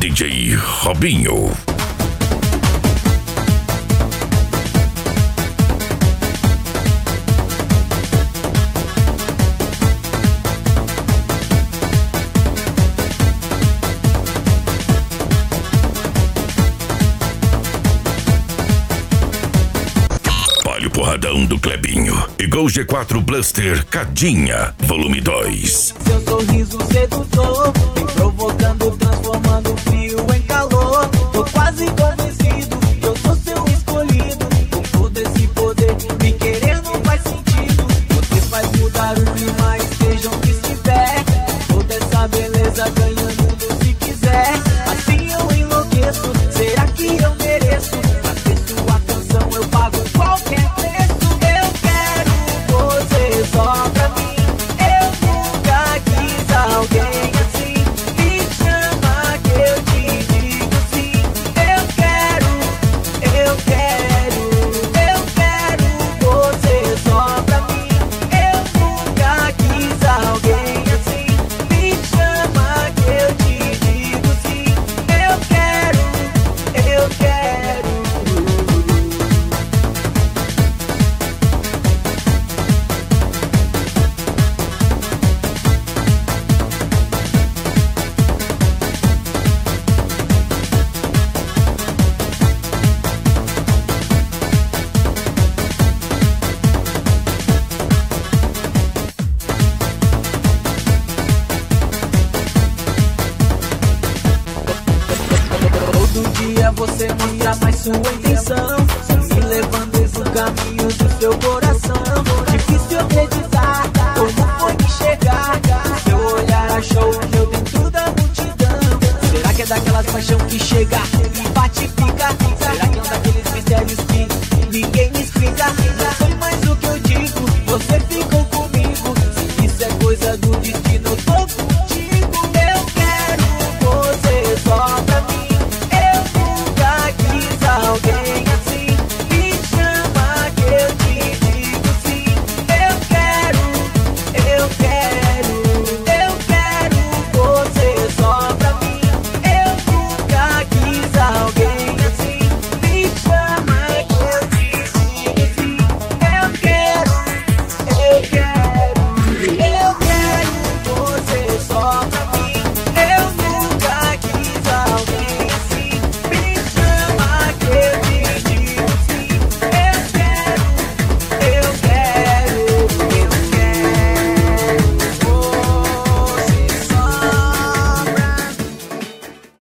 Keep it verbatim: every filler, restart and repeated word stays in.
D J Robinho. Porradão do Clebinho. Igual G quatro Blaster Cadinha, volume dois. Seu sorriso sedutor vem provocando, transformando frio em calor. Tô quase convencido que eu sou seu escolhido. Com todo esse poder, me querer não faz sentido. Você faz mudar o clima, esteja onde estiver. Toda essa beleza ganhando se quiser. Assim eu enlouqueço, será que eu mereço? Pra ter sua canção eu pago qualquer só pra mim, eu nunca quis alguém assim. Me chama que eu te digo sim. Eu quero, eu quero, eu quero você só pra mim. Eu nunca quis alguém assim. Me chama que eu te digo sim. Eu quero, eu quero. Você mostra mais sua intenção, me levando pro caminho do seu coração. Difícil acreditar como foi me chegar. Seu olhar achou o meu dentro da multidão. Será que é daquelas paixão que chega e bate e fica? Será que é um daqueles mistérios que ninguém me explica? Não foi mais o que eu disse.